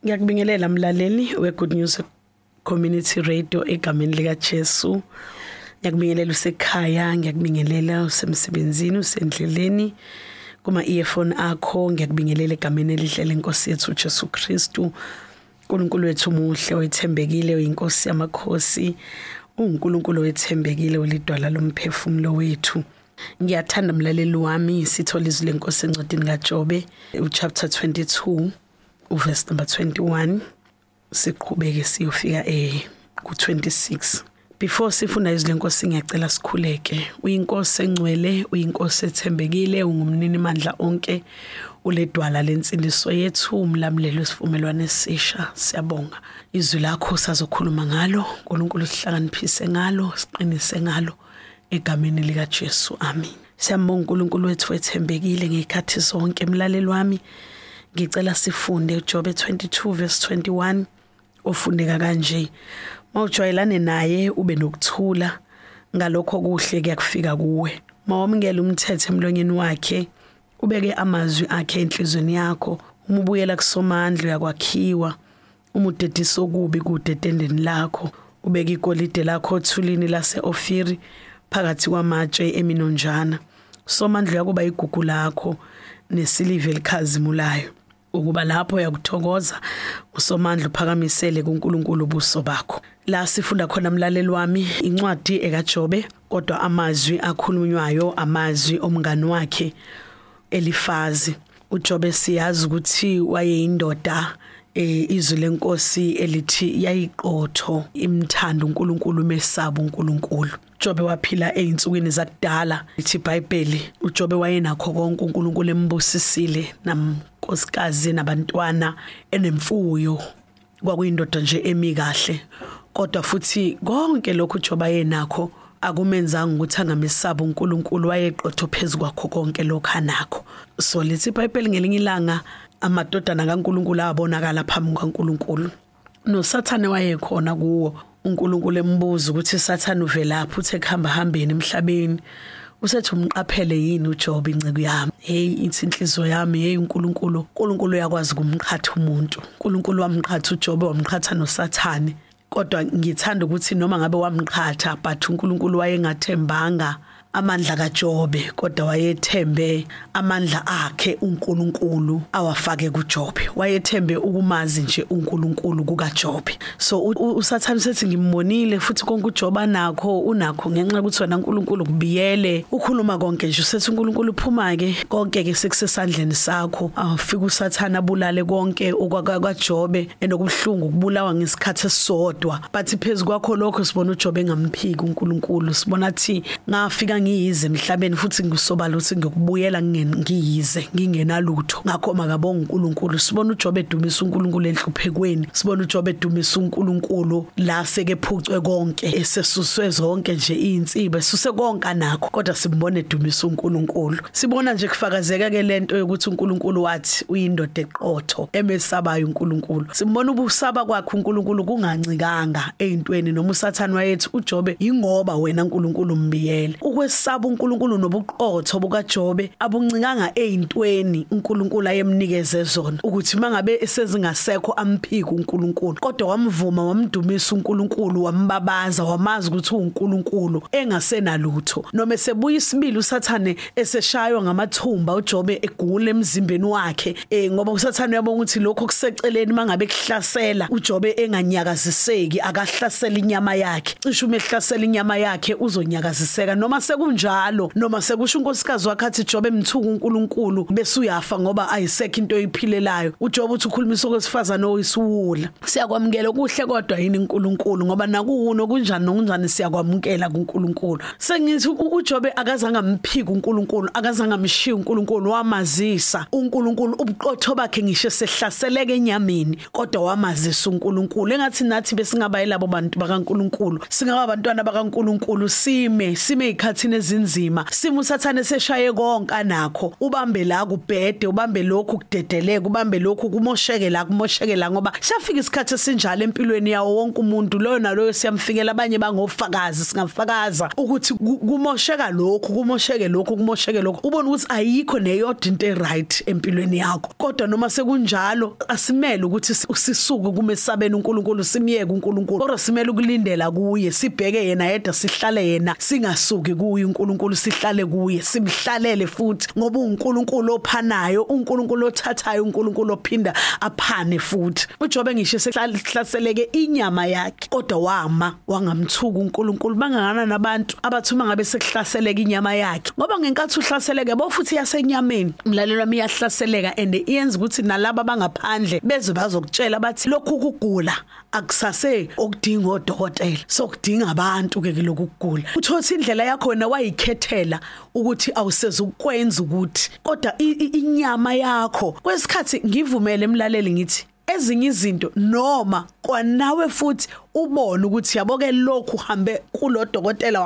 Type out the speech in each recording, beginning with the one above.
Ngiyakubingelela mlaleli we-Good News Community Radio egameni lika Jesu. Ngiyakubingelela usekhaya, ngiyakubingelela usemsebenzini, usendleleni, kuma earphone akho, ngiyakubingelela egameni elihle lenkosi yethu Jesu Kristu. uNkulunkulu wethu muhle, oyithembekile, oyinkosi yamakhosi, uNkulunkulu wethembekile, olidwala lomphefumulo wethu. Ngiyathanda mlaleli wami sithola izwi lenkosi encwadini kaJobe chapter 22 verse number 21 siqhubeke siyofika ku26. Before sifunda izwi lenkosi ngiyacela sikhuleke. Uyinkosi engcwele, uyinkosi ethembekile, ungumnini mandla onke, uledwala lensindiso yethu, umlamlelo wesivumelwano esisha. Siyabonga izwi lakho sazokhuluma ngalo, uNkulunkulu sihlakaniphise ngalo, siqinise ngalo egameni lika Jesu. Amen. Siyambonga uNkulunkulu wethu wethembekile ngezikhathi zonke. Emlaleli wami ngicela sifunde uJobe 22 verse 21 ofundeka kanje. Mawujwayelane naye ube nokuthula, ngalokho kuhle kuyakufika kuwe. Mawamukela umthetho emlonyeni wakhe, ubeke amazwi akhe enhlizweni yakho. Uma ubuyela kusomandla uyakwakhiwa, uma udedisa okubi kudedendeni lakho, ubeke igolide lakho othulini lase-Ofiri phakathi kwamatshe eminonjana. Somandla yakuba igugu lakho nesiliva elikhazimulayo, ukuba lapho uyakuthokoza usomandla uphakamisele kuNkulunkulu ubuso bakho. La sifunda khona mlaleli wami incwadi ekaJobe, kodwa amazwi akhulunywayo amazwi omngani wakhe Elifazi. uJobe siyazi ukuthi wayeyindoda izwi lenkosi elithi yayiqotho, imthanda uNkulunkulu, mesaba uNkulunkulu. uJobe waphila einsukwini zakudala. Lithi iBhayibheli uJobe wayenakho konke uNkulunkulu embusisile, namnkosikazi nabantwana enemfuyo. Kwakuyindoda nje emikahle, kodwa futhi konke lokhu uJobe ayenakho akumenzanga ukuthi angamesaba uNkulunkulu, wayeqotho phezulu kwakho konke lokho anakho. So lithi iBhayibheli ngelinye ilanga amadodana kaNkulunkulu abonakala phambi kaNkulunkulu. NoSathane wayekhona kuwo. uNkulunkulu embuza ukuthi Sathane uvelaphi, uthe khamba hambeni emhlabeni. Usethi umqaphele yini uJobe inceke yami? Hey, ithi inhliziyo yami, hey uNkulunkulu uyakwazi ukumqhatha umuntu. uNkulunkulu wamqhatha uJobe, wamqhatha noSathane. Kodwa ngithanda ukuthi noma ngabe wamqhatha, but uNkulunkulu wayengathembanga amandla kaJobe, kodwa wayethembe amandla akhe uNkulunkulu awafake kuJobe. Wayethembe ukumazi nje uNkulunkulu kukaJobe. So uSathane sethi ngimbonile futhi konke uJobe unakho ngenxa ukuthi wena uNkulunkulu kubiyele ukhuluma konke nje. Usethi uNkulunkulu uphuma ke konke ke sekusesandleni sakho. Afika uSathane abulale konke okwaJobe, enokubuhlungu kubulawa ngesikhathi esisodwa. But phezulu kwakho lokho sibona uJobe engamphiki uNkulunkulu. Sibona athi ngafika ngiyize emhlabeni futhi ngisobala ukuthi ngiyokubuyela ngiyize ngingenalutho. Ngakho makabonga uNkulunkulu. Sibona uJobe edumisa uNkulunkulu enhluphekweni. Sibona uJobe edumisa uNkulunkulu la sekephucwe konke, esesuswe zonke nje izinsibe, suse konke nakho, kodwa simbone edumisa uNkulunkulu. Sibona nje kufakazeka ke lento yokuthi uNkulunkulu wathi uyindoda eqotho emesabayo uNkulunkulu. Simbona ubusaba kwakhe uNkulunkulu kungancikanga ezintweni, noma uSathane wayethi uJobe ingoba wena uNkulunkulu umbiyele. Ukwesaba uNkulunkulu nobuqotho bukaJobe abuncikanga ezintweni uNkulunkulu ayemnikeze zona, ukuthi mangabe esezingasekho amphika uNkulunkulu, kodwa wamvuma, wamdumisa uNkulunkulu, wambabaza, wamazi ukuthi uNkulunkulu engasenalutho. Noma esebuya isibili uSathane eseshaywa ngamathumba, uJobe egula emzimbeni wakhe, ngoba uSathane uyabona ukuthi lokho kuseceleni mangabe kuhlasela uJobe enganyakaziseki, akahlasela inyama yakhe. Cishe uma ehlasela inyama yakhe uzonyakaziseka. Noma sekunjalo, noma sekusho unkosikazi wakhe athi Jobe mthuku uNkulunkulu bese uyafa ngoba ayisekho into oyiphilelayo. uJobe uthi ukhulumisa okwesifazane oyisiwula. Siyakwamukela okuhle kodwa yini uNkulunkulu, ngoba nakuwuno kunjani siyakwamukela kuNkulunkulu. Sengithi uJobe akazange amphika uNkulunkulu, akazange amshiya uNkulunkulu, wamazisa uNkulunkulu ubuqotho bakhe ngisho sehlaseleke enyameni, kodwa wamazisa uNkulunkulu. Engathi nathi besingaba yilabo bantu bakaNkulunkulu, singaba abantwana bakaNkulunkulu, sime ezikhathini sathane ezinzima simo sathane seshaye konke nakho ubambe la kubhede ubambe lokhu kudedeleka ubambe lokhu kumosheke la ngoba siyafika isikhathi esinjalo empilweni yawo wonke umuntu loyo naloyo siyamfikela abanye bangofakazi singafakaza ukuthi kumosheka lokhu ubone ukuthi ayikho neyodwa into eright empilweni yakho kodwa noma sekunjalo asimele ukuthi sisuke kumesabeni uNkulunkulu simiyeke uNkulunkulu kodwa simele ukulindela kuye sibheke yena yedwa sihlale yena singasuki kuye uNkulunkulu sihlale kuye simhlalele futhi ngoba uNkulunkulu ophanayo uNkulunkulu othathayo uNkulunkulu ophinda aphane futhi uJobe ngisho sehlaseleke inyama yakhe kodwa wangamthuka uNkulunkulu bangangana nabantu abathuma ngabe sekuhlaseleka inyama yakhe ngoba ngenkathi uhlaseleke bo futhi yasenyameni umlalelo wami yahlaseleka and iyenza ukuthi nalabo bangaphandle beze bazokutshela bathi lokhu kugula akusase okudinga odokotela sokudinga abantu ke lokhu kugula uthothi indlela yakho wena wayikhethela ukuthi awuseze ukwenza ukuthi kodwa inyama yakho kwesikhathi ngivumele emlaleli ngithi ezinye izinto noma kwanawe futhi ubone ukuthi yaboke lokhu uhambe kulodokotela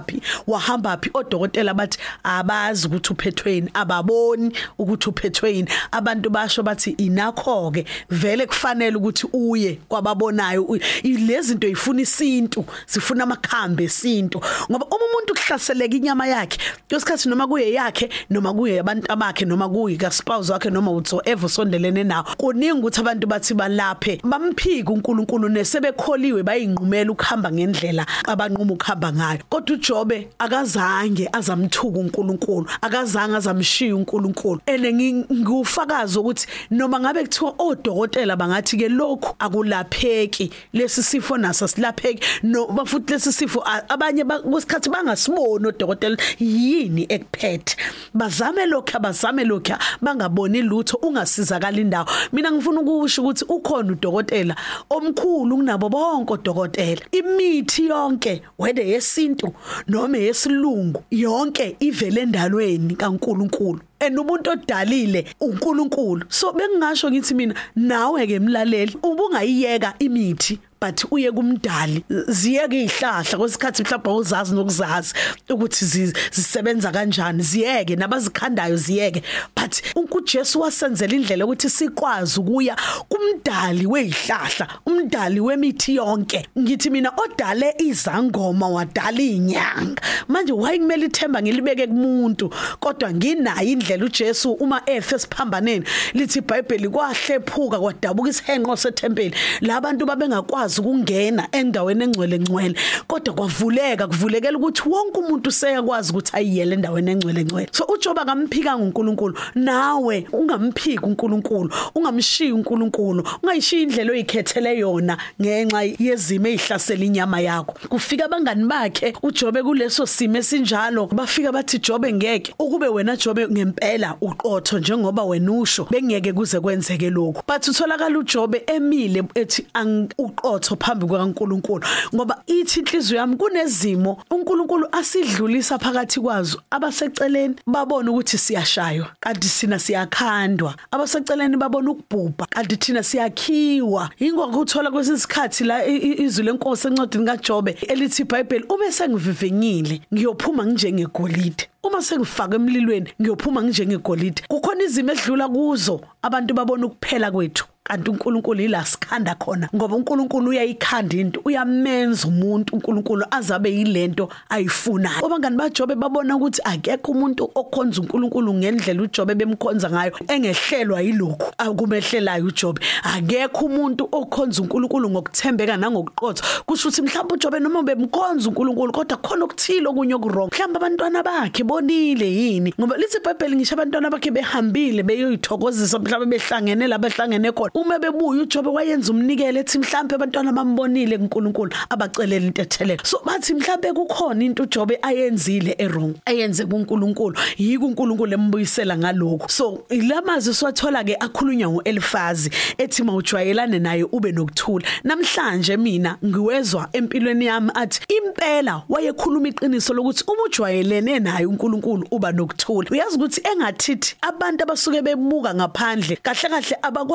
wahamba phi odokotela bathi abazi ukuthi uphethweni ababoni ukuthi uphethweni abantu basho bathi inakho ke vele kufanele ukuthi uye kwababonayo lezi zinto zifuna isintu zifuna amakhambe esintu ngoba umuntu kuhlaseleka inyama yakhe ngesikhathi noma kuye yakhe noma kuye abantu abakhe noma kuyi ka spouse wakhe noma whatsoever sondelene nawo kuningi ukuthi abantu bathi balaphe bamphika uNkulunkulu nesebekholiwe bayinqumela ukuhamba ngendlela abanquma ukuhamba ngayo kodwa uJobe akazange azamthuka uNkulunkulu akazange azamshiya uNkulunkulu ngufakazi ukuthi noma ngabe kuthiwa odokotela bangathi ke lokhu akulapheki lesi sifo naso silapheki no bafuthi lesi sifo abanye kwesikhathi bangasiboni odokotela yini ekuphethe bazame lokho bangaboni lutho ungasizakala indawo mina ngifuna ukusho ukuthi ukhona udokotela omkhulu kunabo bonke odokotela imithi yonke whether yesintu noma yesilungu yonke ivele endalweni kaNkulunkulu umuntu odalile uNkulunkulu so bengingasho ngithi mina nawe ke emlaleli ubungayiyeka imithi but uye kumdali ziyeke izihlahla kwesikhathi mhlawumbe uzazi nokuzazi ukuthi zisebenza kanjani ziyeke nabazikhandayo ziyeke but uNkulunkulu wasenzela indlela ukuthi sikwazi ukuya kumdali wezihlahla umdali wemithi yonke ngithi mina odale izangoma wadala inyanga manje wayikumele ithemba ngilibeke kumuntu kodwa nginayo indlela uJesu uma efe siphambaneni lithi iBhayibheli kwahlephuka kwadabuka isihenqo sethempeli labantu babengakwazi ukungena endaweni engcwele kodwa kuvulekela ukuthi wonke umuntu seyakwazi ukuthi ayiyele endaweni engcwele so uJobe akamphika uNkulunkulu nawe ungamphika uNkulunkulu ungamshiya uNkulunkulu ungayishiya indlela oyikhethele yona ngenxa yezimo ezihlasela inyama yakho kufika abangani bakhe uJobe kuleso simo esinjalo bafika bathi Jobe ngeke ukube wena Jobe ngempela uqotho njengoba wena usho bengeke kuze kwenzeke lokho but utholakala uJobe emile ethi uqotho phambi kwaNkulunkulu ngoba ithi inhliziyo yami kunezimo uNkulunkulu asidlulisa phakathi kwazo abaseceleni babona ukuthi siyashaywa kanti sina siyakhandwa abaseceleni babona ukubhubha kanti thina siyakhiwa ingakho uthola kwesikhathi la izwi lenkosi encwadini kaJobe elithi iBhayibheli ube sengivivinyile ngiyophuma njengegolide uma sengifaka emlilweni ngiyophuma njengegolide kukhona izimo edlula kuzo abantu babona ukuphela kwethu kanti uNkulunkulu ila sikhanda khona ngoba uNkulunkulu uyayikhanda into uyamenza umuntu uNkulunkulu azabe yilento ayifunayo abangani baJobe babona ukuthi akekho umuntu okhonza uNkulunkulu ngendlela uJobe bemkhonza ngayo engehlelwa yilokhu akumehlelayo uJobe akekho umuntu okhonza uNkulunkulu ngokuthembeka nangokuqotho kusho ukuthi mhlawumbe uJobe noma bemkhonza uNkulunkulu kodwa khona okuthile okunye okurong mhlawumbe abantwana bakhe bonile yini ngoba lithi iBhayibheli ngisho abantwana bakhe behambile beyoyithokozisa mhlawumbe behlangene labahlangene khona uma bebuya uJobe wayenza umnikelo ethi mhlawumbe abantwana bambonile kuNkulunkulu abacelela into ethelele so bathi mhlawumbe kukhona into uJobe ayenzile errong ayenze kuNkulunkulu yiko uNkulunkulu embuyisela ngalokho so ilamazi siwathola ke akhulunywa ngoElifazi ethi mawujwayelane naye ube nokuthula namhlanje mina ngiwezwa empilweni yami athi impela wayekhuluma iqiniso lokuthi uma ujwayelene naye uNkulunkulu uba nokuthula uyazi ukuthi engathithi abantu abasuke bebuka ngaphandle kahle abakwazi ukufika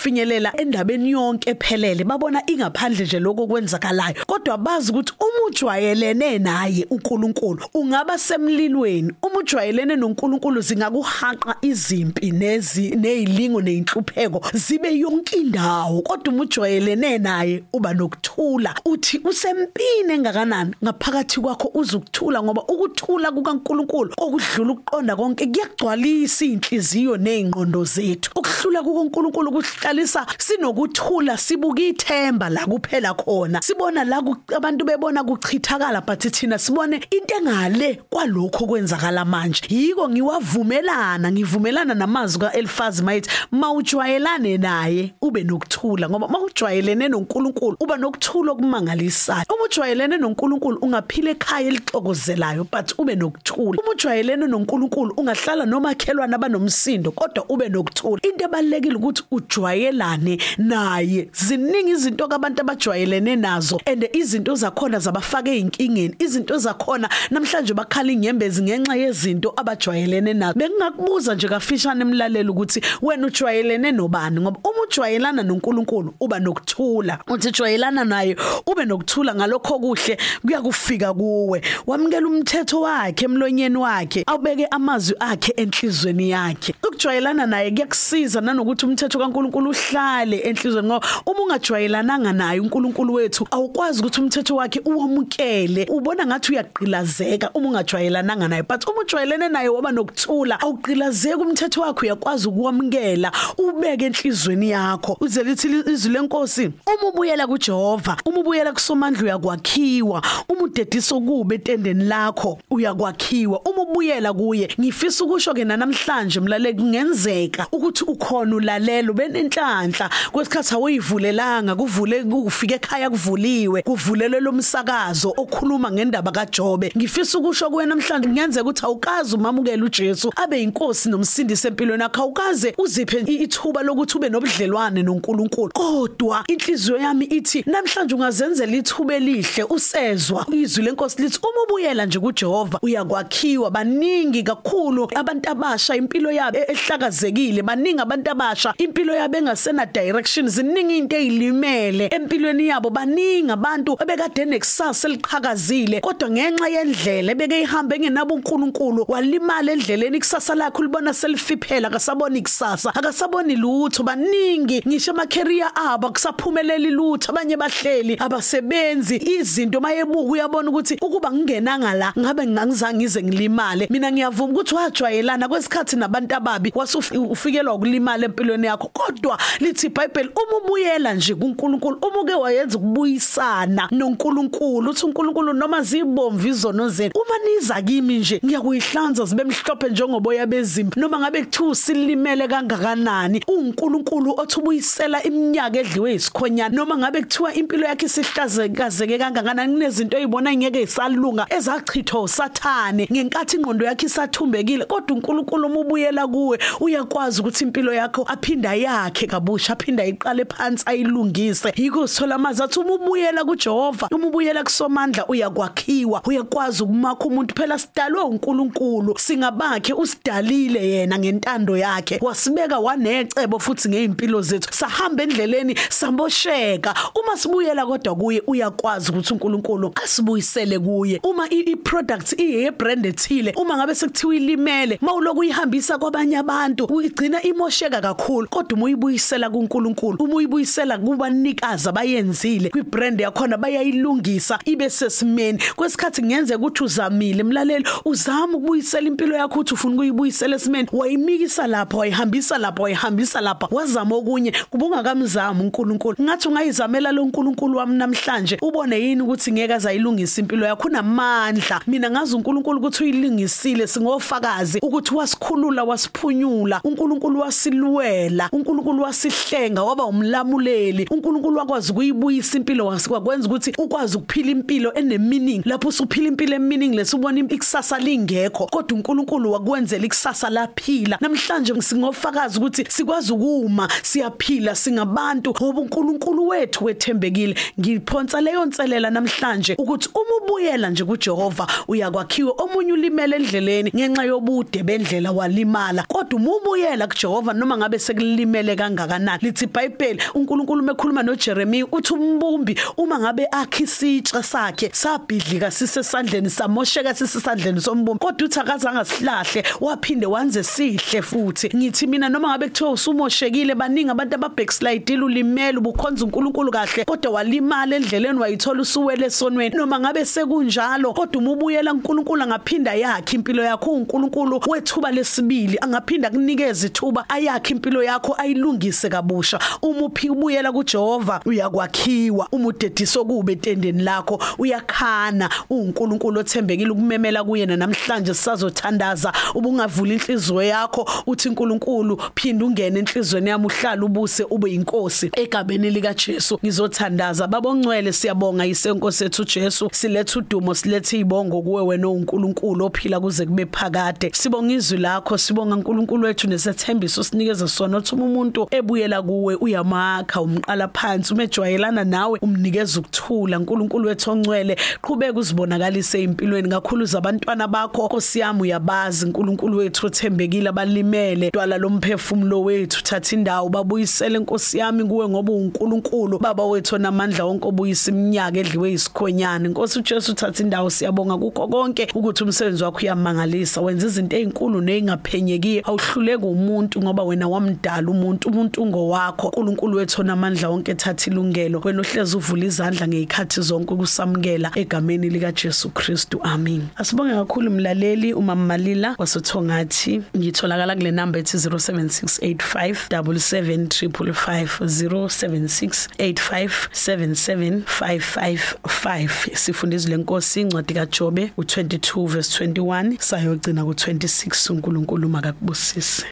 bayafinyelela endabeni yonke ephelele babona ingaphandle nje lokho kwenzakalayo kodwa bazi ukuthi uma ujwayelene naye uNkulunkulu ungaba semlilweni uma ujwayelene noNkulunkulu zingakuhaqa izimpi nezilingo nezinhlupheko zibe yonke indawo kodwa uma ujwayelene naye uba nokuthula uthi usempini engakanani ngaphakathi kwakho uzukuthula ngoba ukuthula kukaNkulunkulu okudlula ukuqonda konke kuyagcwalisa inhliziyo nezingqondo zethu ukuhlula kukaNkulunkulu kuhlalisa sinokuthula sibuka ithemba la kuphela khona sibona la abantu bebona kuchithakala but thina sibone into engale kwalokho kwenzakala manje yiko ngivumelana namazwi kaElfazi mayithi mawujwayelane naye ube nokuthula ngoba mawujwayelene noNkulunkulu uba nokuthula okumangalisayo uma ujwayelene noNkulunkulu ungaphila ekhaya elixokozelayo but ube nokuthula uma ujwayelene noNkulunkulu ungahlala nomakhelwane abanomsindo kodwa ube nokuthula into ebalekile ukuthi ujwayelane naye ziningi izinto abantu abajwayelene nazo and izinto zakhona zabafake inkingeni izinto zakhona namhlanje bakhala inyembezi ngenxa yezinto abajwayelene nazo bengingakubuza nje kafishane emlaleli ukuthi wena ujwayelene nobani ngoba uma ujwayelana noNkulunkulu uba nokuthula uthi ujwayelana naye ube nokuthula ngalokho kuhle kuyakufika kuwe wamukela umthetho wakhe emlonyeni wakhe awubeke amazwi akhe enhlizweni yakhe ukujwayelana naye kuyakusiza nanokuthi umthetho kaNkulunkulu uhlale enhlizweni ngoba uma ungajwayelananga naye uNkulunkulu wethu awukwazi ukuthi umthetho wakhe uwamukele ubona ngathi uyaqilazeka uma ungajwayelananga naye but uma ujwayelene naye waba nokuthula awuqilazeki umthetho wakhe uyakwazi ukuwamukela ubeke enhlizweni yakho uze lithi izwi lenkosi uma ubuyela kuJehova uma ubuyela kuSomandla uyakwakhiwa uma udedisa ukube etendeni lakho uyakwakhiwa uma ubuyela kuye ngifisa ukusho ke namhlanje mlaleki kungenzeka ukuthi ukhona ulalelo benenhlanhla kwesikhathi awuyivulelanga kufike ekhaya kuvuliwe kuvulelwe lomsakazo okhuluma ngendaba kaJobe ngifisa ukusho kuwe namhlanje kungenzeka ukuthi awukazi umamukela uJesu abe inkosi nomsindisi empilweni yakho awukaze uziphe ithuba lokuthi ube nobudlelwane noNkulunkulu kodwa inhliziyo yami ithi namhlanje ungazenzela ithuba elihle usezwa izwi lenkosi lithi uma ubuyela nje kuJehova uyakwakhiwa baningi kakhulu abantu abasha impilo yabo ehlakazekile baningi abantu abasha impilo yabo engasena direction ziningi into ezilimele empilweni yabo baningi abantu ebekade nekusasa eliqhakazile kodwa ngenxa yendlela ebekehamba engenabo uNkulunkulu walimala endleleni ikusasa lakhe libona selifiphela akasabona ikusasa akasaboni lutho baningi ngisho ama career abo akusaphumeleli lutho abanye bahleli abasebenzi izinto mayebuka uyabona ukuthi ukuba ngingenanga la ngabe ngangizange ngize ngilimale mina ngiyavuma ukuthi wajwayelana kwesikhathi nabantu ababi wasufikelwa ukulimala empilweni yakho kodwa lithi iBhayibheli uma ubuyela nje kuNkulunkulu umuke wayenza ukubuyisana noNkulunkulu uthi uNkulunkulu noma zibomvu izono zenu uma niza kimi nje ngiyakuyihlanza zibe mhlophe njengoboya bezimpi noma ngabe kuthiwa silimele kangakanani uNkulunkulu othi ubuyisela iminyaka edliwe isikhonyana noma ngabe kuthiwa impilo yakhe isihlazekazeke kangakanani kunezinto ezibona ngeke isalunga ezachithwa uSathane ngenkathi ingqondo yakhe isathumbekile kodwa uNkulunkulu umubuyela kuwe uyakwazi ukuthi impilo yakho aphinda yakhe kabusha aphinda iqale phansi ayilungise yiko sithola amazwi athi umubuyela kuJehova umubuyela kuSomandla uyakwakhiwa uyakwazi ukumakha umuntu phela sidalwe uNkulunkulu singabakhe usidalile yena ngentando yakhe wasibeka wanecebo futhi ngeimpilo zethu sahamba endleleni sambosheka uma sibuyela kodwa kuye uyakwazi ukuthi uNkulunkulu asibuyisele kuye uma iproduct iyebrand ethile uma ngabe sekuthiwa ilimele mawuloku uyihambisa kwabanye abantu uyigcina imosheka kakhulu kodwa uma uyibuyisela kuNkulunkulu uma uyibuyisela kubanikazi abayenzile kwibrand yakhona bayayilungisa ibe sesimeni kwesikhathi ngenze ukuthi uzamile mlaleli uzama ukubuyisela impilo yakho uthi ufuna ukuyibuyisela esimeni wayimikisa lapha wayihambisa lapha wazama okunye kubungakamzama uNkulunkulu ngathi ungayizamela lo uNkulunkulu wami namhlanje ubone yini ukuthi ngeke azayilungisa impilo yakho unamandla mina ngazi uNkulunkulu ukuthi uyilungisile singofakazi ukuthi wasikhulula wasiphunyula uNkulunkulu wasilwela uNkulunkulu wasihlenga waba umlamuleli uNkulunkulu wakwazi ukuyibuyisa impilo wasikwenza ukuthi ukwazi ukuphila impilo enemeaning lapho usuphila impilo emeaningless ubona ikusasa lingekho kodwa uNkulunkulu wakwenzela ikusasa laphila namhlanje singofakazi ukuthi sikwazi ukuma siyaphila singabantu ngoba uNkulunkulu wethu wethembekile ngiphonsa leyo nselela namhlanje ukuthi uma ubuyela nje kuJehova uyakwakhiwa omunye ulime ulimele endleleni ngenxa yobude bendlela walimala kodwa umubuyela kuJehova noma ngabe sekulimele kangakanani lithi iBhayibheli uNkulunkulu mekhuluma noJeremiya uthi umbumbi uma ngabe akha isitsha sakhe sabhidlika sisesandleni samosheka sisesandleni sombumbi kodwa uthi akazange sihlahle waphinde wanze sihle futhi ngithi mina noma ngabe kuthiwa usumoshekile baningi abantu ababackslide ulimele ubukhonza uNkulunkulu kahle kodwa walimala endleleni wayithola usuwele esonweni noma ngabe sekunjalo kodwa umubuyela uNkulunkulu angaphinda yakhe impilo yakho uNkulunkulu wethuba lesibili angaphinda kunikeza ithuba ayakhe impilo yakho ayilungise kabusha uma ubuyela kuJehova uyakwakhiwa uma udediso kube etendeni lakho uyakhana uNkulunkulu othembekile ukumemela kuyena namhlanje sisazothandaza ubungavula inhliziyo yakho uthi uNkulunkulu phinda ungene enhlizweni yami uhlala ubuse ube inkosi egabeni lika Jesu ngizothandaza babongcwele siyabonga isenkosi ethu Jesu silethe udumo silethe izibongo kuwe wena uNkulunkulu ophila kuze kube phakade sibonga izwi lakho sibonga uNkulunkulu wethu nesethembiso sinikeza sona uthi umuntu ebuyela kuwe uyamakha umqala phansi umejwayelana nawe umnikeza ukuthula uNkulunkulu wethu ongcwele qhubeka uzibonakalise empilweni kakhulu zabantwana bakho Nkosi yami uyabazi uNkulunkulu wethu othembekile abalimele dwala lomphefumulo wethu thatha indawo babuyisele Nkosi yami kuwe ngoba uNkulunkulu baba wethu namandla wonke obuyisa iminyaka edliwe isikhonyana Nkosi uJesu thatha indawo siyabonga kukho konke ukuthi umsebenzi wakho uyamangalisa wenza izinto ezinkulu nezingaphenyekiyo awuhluleke umuntu ngoba wena wamdala umuntu ngowakho uNkulunkulu wethu namandla wonke thatha ilungelo wena uhlezi uvula izandla ngezikhathi zonke ukusamukela egameni lika Jesu Kristu amen asibonge kakhulu mlaleli uMama Malila wasothongathi ngitholakala kule number ethi 0768577555 0768577555 sifundizwe lenkosi incwadi kaJobe u22 verse 21 sayogcina ku26 uNkulunkulu makakubusise